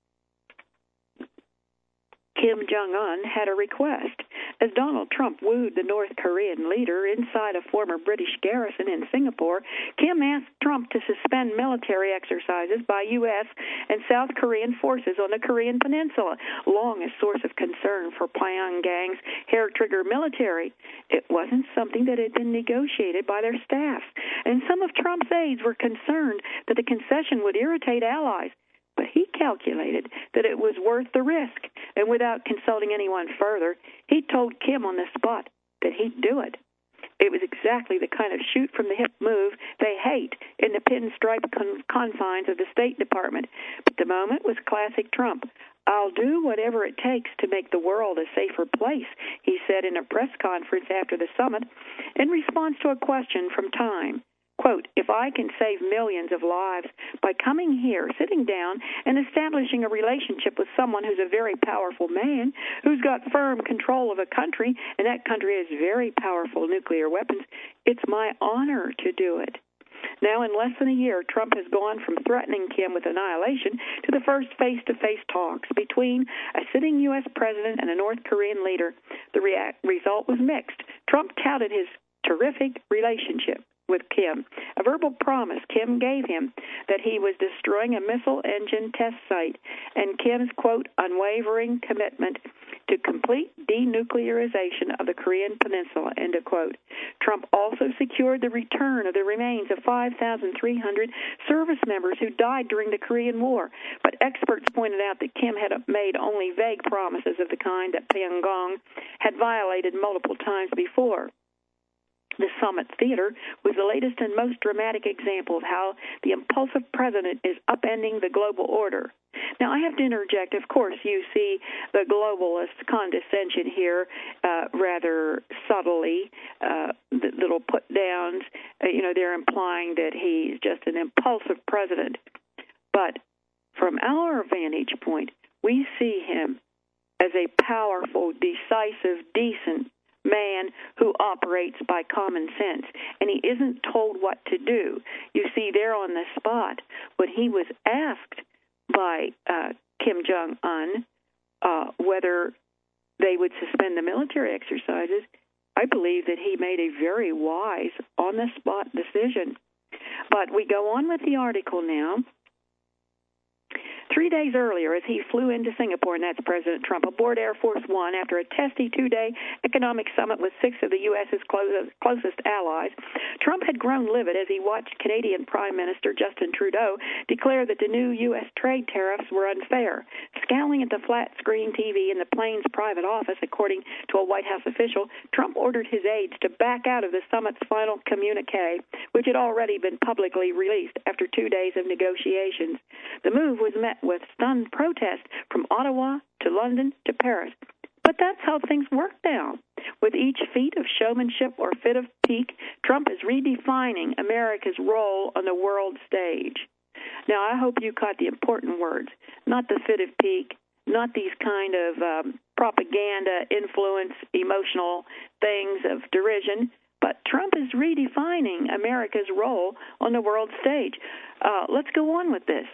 Kim Jong-un had a request. As Donald Trump wooed the North Korean leader inside a former British garrison in Singapore, Kim asked Trump to suspend military exercises by U.S. and South Korean forces on the Korean Peninsula, long a source of concern for Pyongyang's hair-trigger military. It wasn't something that had been negotiated by their staffs, and some of Trump's aides were concerned that the concession would irritate allies. But he calculated that it was worth the risk, and without consulting anyone further, he told Kim on the spot that he'd do it. It was exactly the kind of shoot-from-the-hip move they hate in the pinstripe confines of the State Department. But the moment was classic Trump. I'll do whatever it takes to make the world a safer place, he said in a press conference after the summit, in response to a question from Time. Quote, if I can save millions of lives by coming here, sitting down, and establishing a relationship with someone who's a very powerful man, who's got firm control of a country, and that country has very powerful nuclear weapons, it's my honor to do it. Now, in less than a year, Trump has gone from threatening Kim with annihilation to the first face-to-face talks between a sitting U.S. president and a North Korean leader. The result was mixed. Trump touted his terrific relationship with Kim, a verbal promise Kim gave him that he was destroying a missile engine test site, and Kim's, quote, unwavering commitment to complete denuclearization of the Korean Peninsula, end of quote. Trump also secured the return of the remains of 5,300 service members who died during the Korean War, but experts pointed out that Kim had made only vague promises of the kind that Pyongyang had violated multiple times before. The Summit Theater was the latest and most dramatic example of how the impulsive president is upending the global order. Now, I have to interject. Of course, you see the globalist condescension here rather subtly, the little put-downs. They're implying that he's just an impulsive president. But from our vantage point, we see him as a powerful, decisive, decent man who operates by common sense, and he isn't told what to do. You see there on the spot, when he was asked by Kim Jong-un whether they would suspend the military exercises, I believe that he made a very wise, on-the-spot decision. But we go on with the article now. 3 days earlier, as he flew into Singapore, and that's President Trump, aboard Air Force One after a testy 2-day economic summit with 6 of the U.S.'s closest allies, Trump had grown livid as he watched Canadian Prime Minister Justin Trudeau declare that the new U.S. trade tariffs were unfair. Scowling at the flat-screen TV in the plane's private office, according to a White House official, Trump ordered his aides to back out of the summit's final communique, which had already been publicly released after 2 days of negotiations. The move was met with stunned protest from Ottawa to London to Paris. But that's how things work now. With each feat of showmanship or fit of pique, Trump is redefining America's role on the world stage. Now, I hope you caught the important words, not the fit of pique, not these kind of propaganda, influence, emotional things of derision, but Trump is redefining America's role on the world stage. Let's go on with this.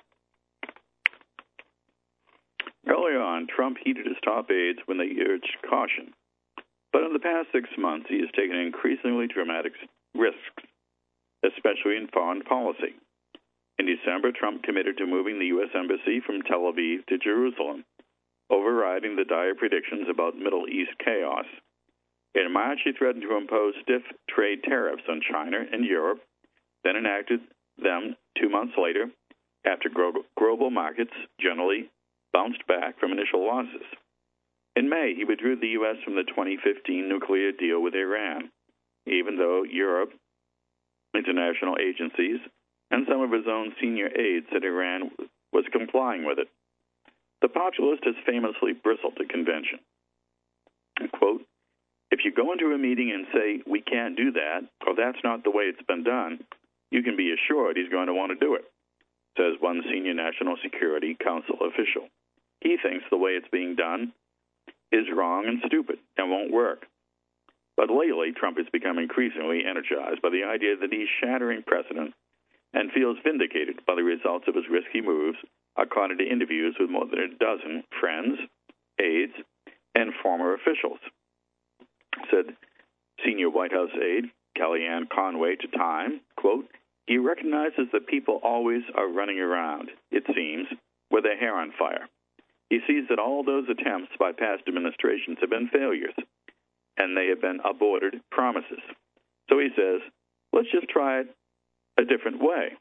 Early on, Trump heeded his top aides when they urged caution. But in the past 6 months, he has taken increasingly dramatic risks. especially in foreign policy. In December, Trump committed to moving the U.S. Embassy from Tel Aviv to Jerusalem, overriding the dire predictions about Middle East chaos. In March, he threatened to impose stiff trade tariffs on China and Europe, then enacted them 2 months later after global markets generally bounced back from initial losses. In May, he withdrew the U.S. from the 2015 nuclear deal with Iran, even though Europe, international agencies, and some of his own senior aides said Iran was complying with it. The populist has famously bristled at convention. Quote, "If you go into a meeting and say, we can't do that, or that's not the way it's been done, you can be assured he's going to want to do it," says one senior National Security Council official. He thinks the way it's being done is wrong and stupid and won't work. But lately, Trump has become increasingly energized by the idea that he's shattering precedent and feels vindicated by the results of his risky moves, according to interviews with more than a dozen friends, aides, and former officials. Said senior White House aide Kellyanne Conway to Time, quote, "He recognizes that people always are running around, it seems, with their hair on fire. He sees that all those attempts by past administrations have been failures, and they have been aborted promises. So he says, let's just try it a different way."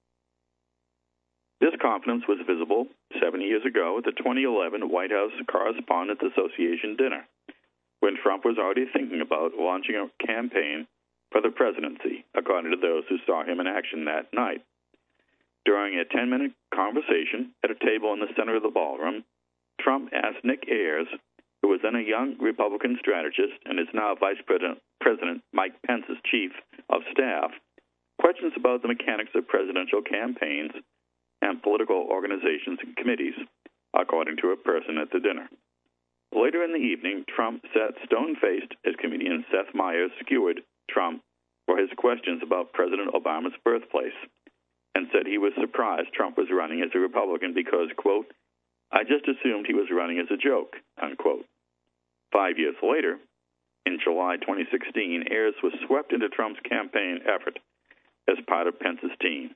This confidence was visible 7 years ago at the 2011 White House Correspondents Association dinner, when Trump was already thinking about launching a campaign for the presidency, according to those who saw him in action that night. During a 10-minute conversation at a table in the center of the ballroom, Trump asked Nick Ayers, who was then a young Republican strategist and is now Vice President Mike Pence's chief of staff, questions about the mechanics of presidential campaigns and political organizations and committees, according to a person at the dinner. Later in the evening, Trump sat stone-faced as comedian Seth Meyers skewered Trump for his questions about President Obama's birthplace and said he was surprised Trump was running as a Republican because, quote, "I just assumed he was running as a joke," unquote. 5 years later, in July 2016, Ayers was swept into Trump's campaign effort as part of Pence's team.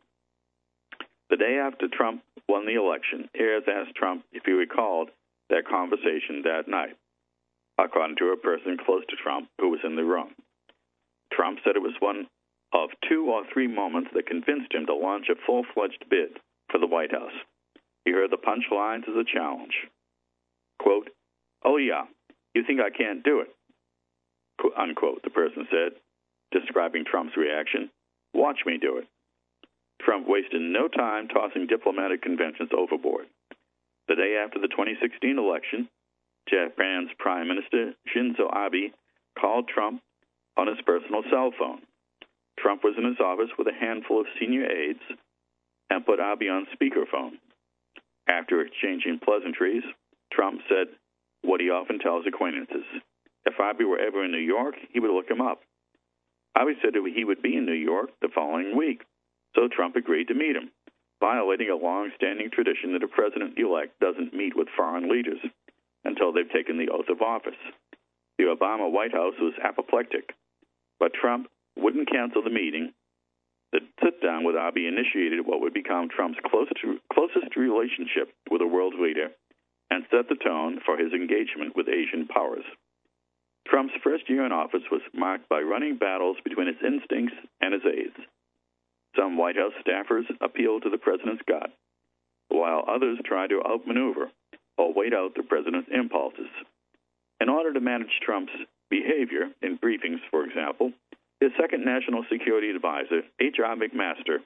The day after Trump won the election, Ayers asked Trump if he recalled their conversation that night, according to a person close to Trump who was in the room. Trump said it was one of 2 or 3 moments that convinced him to launch a full-fledged bid for the White House. He heard the punchlines as a challenge. Quote, "Oh yeah, you think I can't do it?" Unquote, the person said, describing Trump's reaction. "Watch me do it." Trump wasted no time tossing diplomatic conventions overboard. The day after the 2016 election, Japan's Prime Minister Shinzo Abe called Trump on his personal cell phone. Trump was in his office with a handful of senior aides and put Abe on speakerphone. After exchanging pleasantries, Trump said what he often tells acquaintances. If Abe were ever in New York, he would look him up. Abe said he would be in New York the following week, so Trump agreed to meet him, violating a long-standing tradition that a president-elect doesn't meet with foreign leaders until they've taken the oath of office. The Obama White House was apoplectic, but Trump wouldn't cancel the meeting. The sit-down with Abe initiated what would become Trump's closest relationship with a world leader and set the tone for his engagement with Asian powers. Trump's first year in office was marked by running battles between his instincts and his aides. Some White House staffers appealed to the president's gut, while others tried to outmaneuver or wait out the president's impulses. In order to manage Trump's behavior in briefings, for example, his second national security advisor, H.R. McMaster,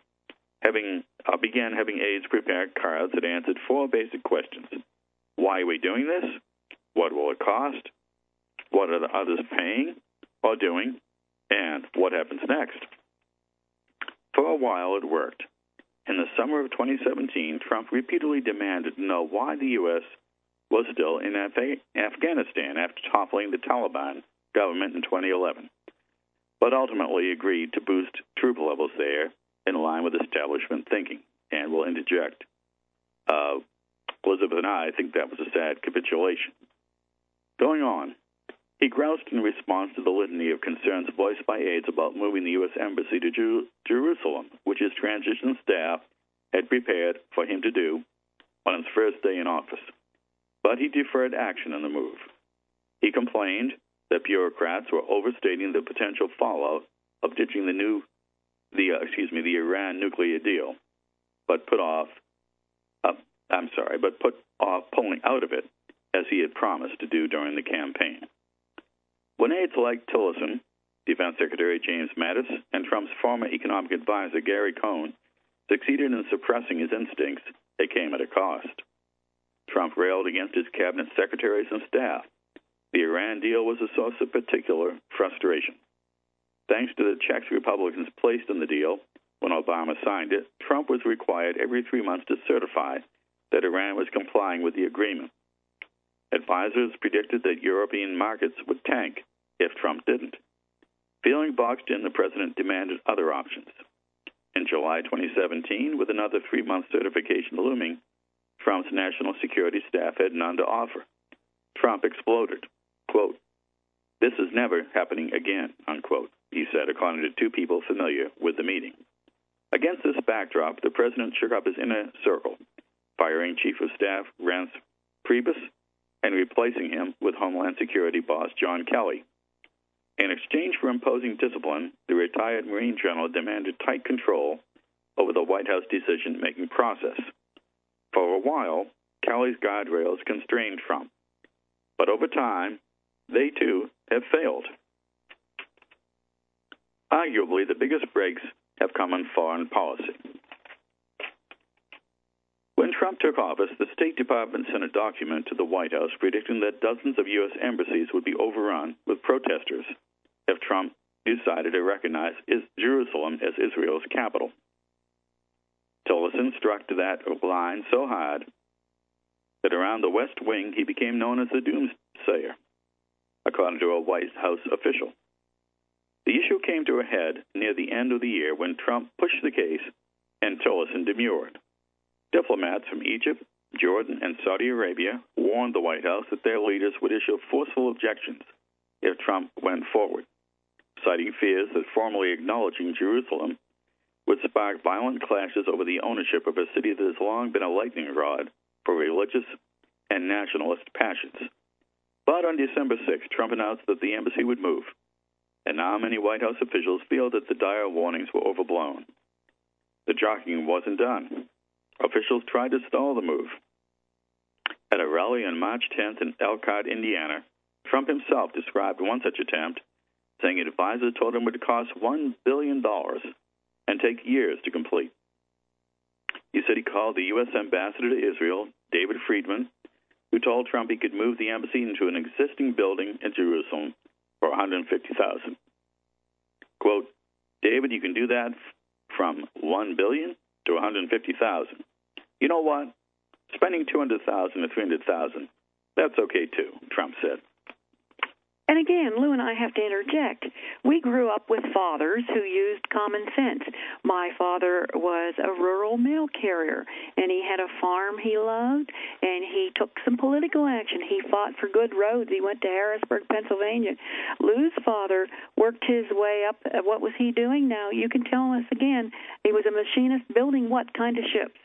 began having aides prepare cards that answered 4 basic questions. Why are we doing this? What will it cost? What are the others paying or doing? And what happens next? For a while, it worked. In the summer of 2017, Trump repeatedly demanded to know why the U.S. was still in Afghanistan after toppling the Taliban government in 2011, but ultimately agreed to boost troop levels there in line with establishment thinking. And will interject, Elizabeth and I think that was a sad capitulation. Going on, He groused in response to the litany of concerns voiced by aides about moving the U.S. Embassy to Jerusalem, which his transition staff had prepared for him to do on his first day in office. But he deferred action on the move. He complained that bureaucrats were overstating the potential fallout of ditching the Iran nuclear deal, but put off pulling out of it as he had promised to do during the campaign. When aides like Tillerson, Defense Secretary James Mattis, and Trump's former economic advisor Gary Cohn succeeded in suppressing his instincts, it came at a cost. Trump railed against his cabinet secretaries and staff. The Iran deal was a source of particular frustration. Thanks to the checks Republicans placed on the deal when Obama signed it, Trump was required every 3 months to certify that Iran was complying with the agreement. Advisors predicted that European markets would tank if Trump didn't. Feeling boxed in, the president demanded other options. In July 2017, with another 3-month certification looming, Trump's national security staff had none to offer. Trump exploded. Quote, "This is never happening again," unquote, he said, according to 2 people familiar with the meeting. Against this backdrop, the president shook up his inner circle, firing Chief of Staff Reince Priebus and replacing him with Homeland Security boss John Kelly. In exchange for imposing discipline, the retired Marine general demanded tight control over the White House decision-making process. For a while, Kelly's guardrails constrained Trump. But over time, they too have failed. Arguably, the biggest breaks have come in foreign policy. When Trump took office, the State Department sent a document to the White House predicting that dozens of U.S. embassies would be overrun with protesters if Trump decided to recognize Jerusalem as Israel's capital. Tillerson struck to that line so hard that around the West Wing he became known as the doomsayer, according to a White House official. The issue came to a head near the end of the year when Trump pushed the case and Tillerson demurred. Diplomats from Egypt, Jordan, and Saudi Arabia warned the White House that their leaders would issue forceful objections if Trump went forward, citing fears that formally acknowledging Jerusalem would spark violent clashes over the ownership of a city that has long been a lightning rod for religious and nationalist passions. But on December 6, Trump announced that the embassy would move, and now many White House officials feel that the dire warnings were overblown. The jockeying wasn't done. Officials tried to stall the move. At a rally on March 10th in Elkhart, Indiana, Trump himself described one such attempt, saying advisors told him it would cost $1 billion and take years to complete. He said he called the U.S. ambassador to Israel, David Friedman, who told Trump he could move the embassy into an existing building in Jerusalem for $150,000. Quote, "David, you can do that from $1 billion to $150,000. You know what? Spending $200,000 or $300,000, that's okay too," Trump said. And again, Lou and I have to interject. We grew up with fathers who used common sense. My father was a rural mail carrier, and he had a farm he loved, and he took some political action. He fought for good roads. He went to Harrisburg, Pennsylvania. Lou's father worked his way up. What was he doing now? You can tell us again. He was a machinist building what kind of ships?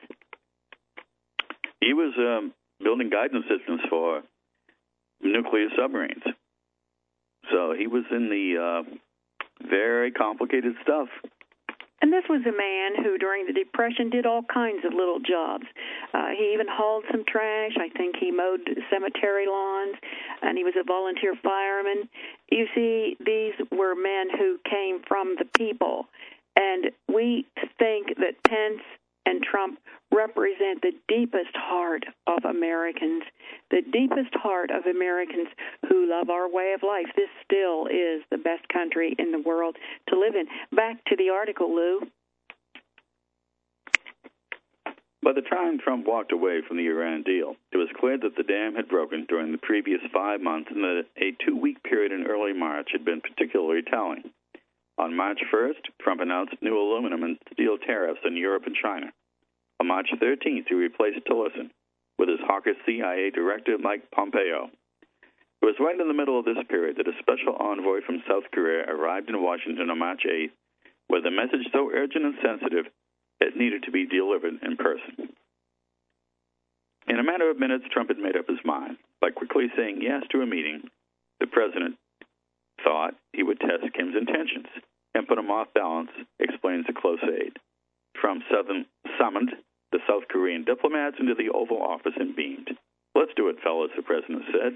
He was building guidance systems for nuclear submarines. So he was in the very complicated stuff. And this was a man who, during the Depression, did all kinds of little jobs. He even hauled some trash. I think he mowed cemetery lawns, and he was a volunteer fireman. You see, these were men who came from the people. And we think that Pence and Trump represent the deepest heart of Americans, the deepest heart of Americans who love our way of life. This still is the best country in the world to live in. Back to the article, Lou. By the time Trump walked away from the Iran deal, it was clear that the dam had broken during the previous 5 months and that a 2-week period in early March had been particularly telling. On March 1st, Trump announced new aluminum and steel tariffs in Europe and China. On March 13th, he replaced Tillerson with his hawkish CIA director, Mike Pompeo. It was right in the middle of this period that a special envoy from South Korea arrived in Washington on March 8th with a message so urgent and sensitive it needed to be delivered in person. In a matter of minutes, Trump had made up his mind. By quickly saying yes to a meeting, the president thought he would test Kim's intentions and put him off balance, explains a close aide. Trump summoned the South Korean diplomats into the Oval Office and beamed. "Let's do it, fellas," the president said.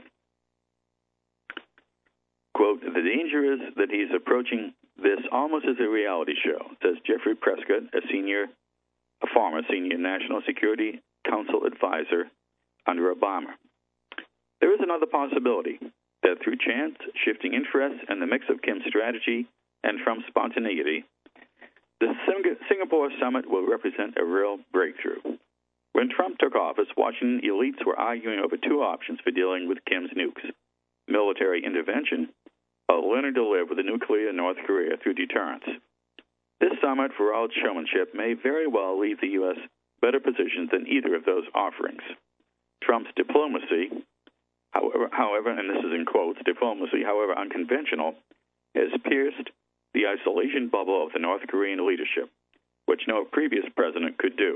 Quote, "The danger is that he's approaching this almost as a reality show," says Jeffrey Prescott, a former senior National Security Council advisor under Obama. There is another possibility that through chance, shifting interests, and the mix of Kim's strategy and Trump's spontaneity, the Singapore summit will represent a real breakthrough. When Trump took office, Washington elites were arguing over two options for dealing with Kim's nukes: military intervention or learning to live with a nuclear North Korea through deterrence. This summit, for all its showmanship, may very well leave the U.S. better positioned than either of those offerings. Trump's diplomacy, however, and this is in quotes, diplomacy, however unconventional, has pierced the isolation bubble of the North Korean leadership, which no previous president could do,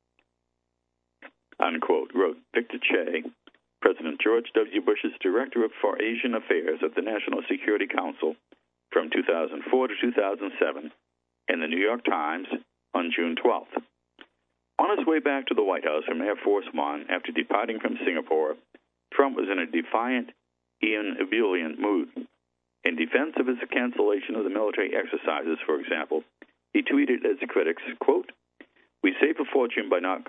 unquote, wrote Victor Che, President George W. Bush's Director for Asian Affairs at the National Security Council from 2004 to 2007 in the New York Times on June 12th. On his way back to the White House from Air Force One after departing from Singapore, Trump was in a defiant, even ebullient mood. In defense of his cancellation of the military exercises, for example, he tweeted as critics, quote, "We save a fortune by not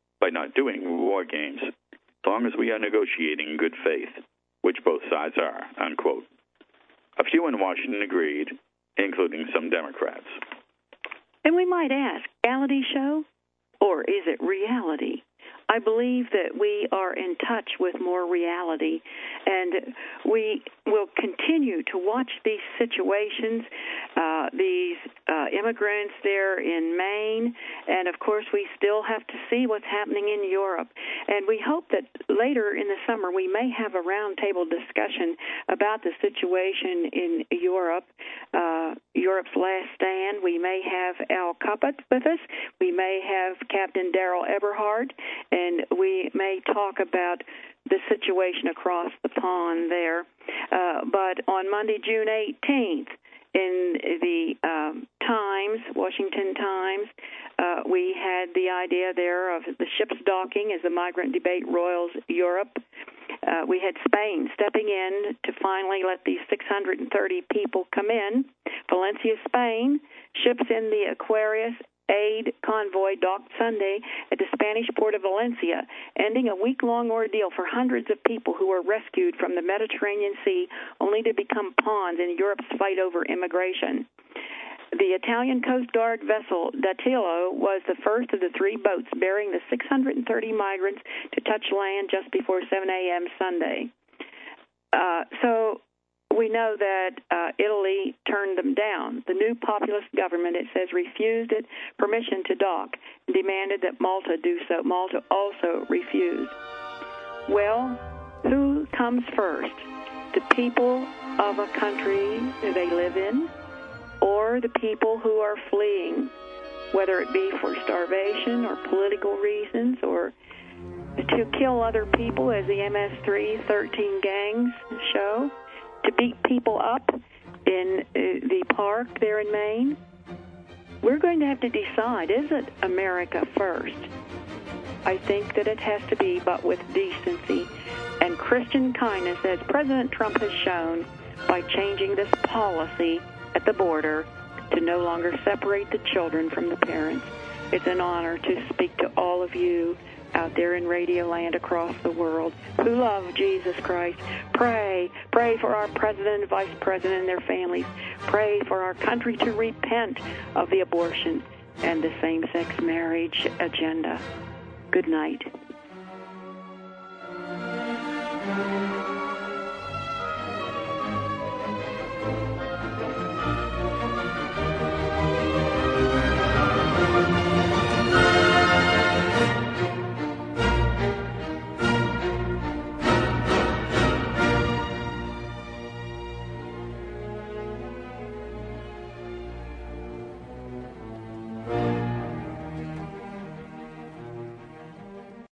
doing war games, as long as we are negotiating in good faith, which both sides are," unquote. A few in Washington agreed, including some Democrats. And we might ask, reality show, or is it reality? I believe that we are in touch with more reality, and we will continue to watch these situations, these immigrants there in Maine, and of course we still have to see what's happening in Europe. And we hope that later in the summer we may have a roundtable discussion about the situation in Europe, Europe's last stand. We may have Al Caput with us. We may have Captain Daryl Eberhard, and we may talk about the situation across the pond there. But on Monday, June 18th, in the Times, Washington Times, we had the idea there of the ships docking as the migrant debate roils Europe. We had Spain stepping in to finally let these 630 people come in. Valencia, Spain, ships in the Aquarius aid convoy docked Sunday at the Spanish port of Valencia, ending a week-long ordeal for hundreds of people who were rescued from the Mediterranean Sea only to become pawns in Europe's fight over immigration. The Italian Coast Guard vessel Dattilo was the first of the three boats bearing the 630 migrants to touch land just before 7 a.m. Sunday. So we know that Italy turned them down. The new populist government, it says, refused it permission to dock and demanded that Malta do so. Malta also refused. Well, who comes first? The people of a country they live in, or the people who are fleeing, whether it be for starvation or political reasons or to kill other people, as the MS-3 13 gangs show, to beat people up in the park there in Maine? We're going to have to decide, is it America first? I think that it has to be, but with decency and Christian kindness, as President Trump has shown by changing this policy at the border to no longer separate the children from the parents. It's an honor to speak to all of you out there in Radio Land across the world who love Jesus Christ. Pray for our president and vice president and their families. Pray for our country to repent of the abortion and the same-sex marriage agenda. Good night.